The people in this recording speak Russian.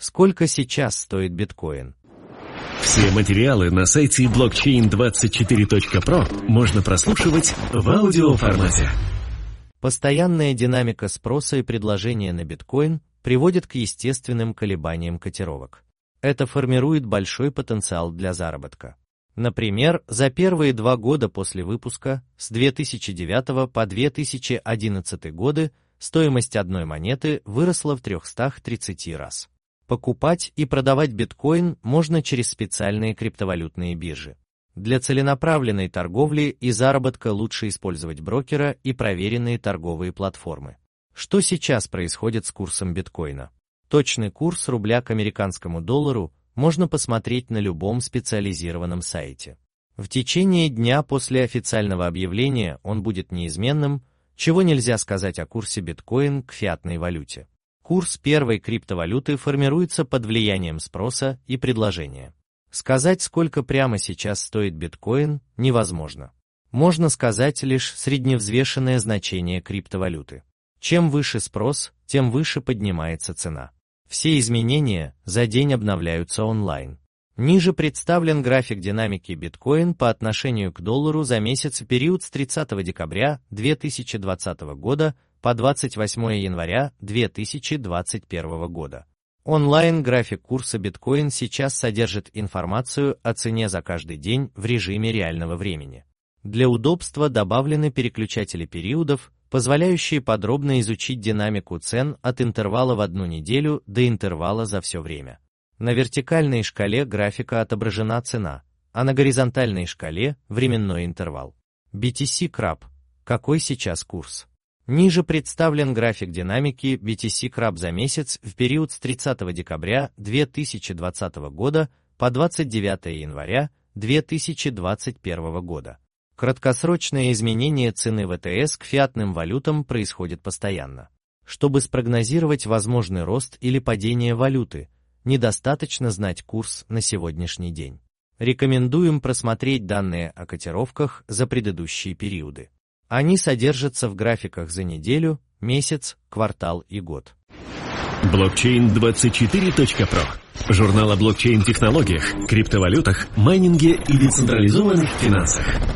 Сколько сейчас стоит биткоин? Все материалы на сайте blockchain24.pro можно прослушивать в аудиоформате. Постоянная динамика спроса и предложения на биткоин приводит к естественным колебаниям котировок. Это формирует большой потенциал для заработка. Например, за первые 2 года после выпуска, с 2009 по 2011 годы, стоимость одной монеты выросла в 330 раз. Покупать и продавать биткоин можно через специальные криптовалютные биржи. Для целенаправленной торговли и заработка лучше использовать брокера и проверенные торговые платформы. Что сейчас происходит с курсом биткоина? Точный курс рубля к американскому доллару можно посмотреть на любом специализированном сайте. В течение дня после официального объявления он будет неизменным, чего нельзя сказать о курсе биткоин к фиатной валюте. Курс первой криптовалюты формируется под влиянием спроса и предложения. Сказать, сколько прямо сейчас стоит биткоин, невозможно. Можно сказать лишь средневзвешенное значение криптовалюты. Чем выше спрос, тем выше поднимается цена. Все изменения за день обновляются онлайн. Ниже представлен график динамики биткоин по отношению к доллару за месяц в период с 30 декабря 2020 года по 28 января 2021 года. Онлайн-график курса биткоин сейчас содержит информацию о цене за каждый день в режиме реального времени. Для удобства добавлены переключатели периодов, позволяющие подробно изучить динамику цен от интервала в 1 неделю до интервала за все время. На вертикальной шкале графика отображена цена, а на горизонтальной шкале – временной интервал. BTC Crab. Какой сейчас курс? Ниже представлен график динамики BTC Crab за месяц в период с 30 декабря 2020 года по 29 января 2021 года. Краткосрочное изменение цены ВТС к фиатным валютам происходит постоянно. Чтобы спрогнозировать возможный рост или падение валюты, недостаточно знать курс на сегодняшний день. Рекомендуем просмотреть данные о котировках за предыдущие периоды. Они содержатся в графиках за неделю, месяц, квартал и год. Blockchain24.pro. Журнал о блокчейн-технологиях, криптовалютах, майнинге и децентрализованных финансах.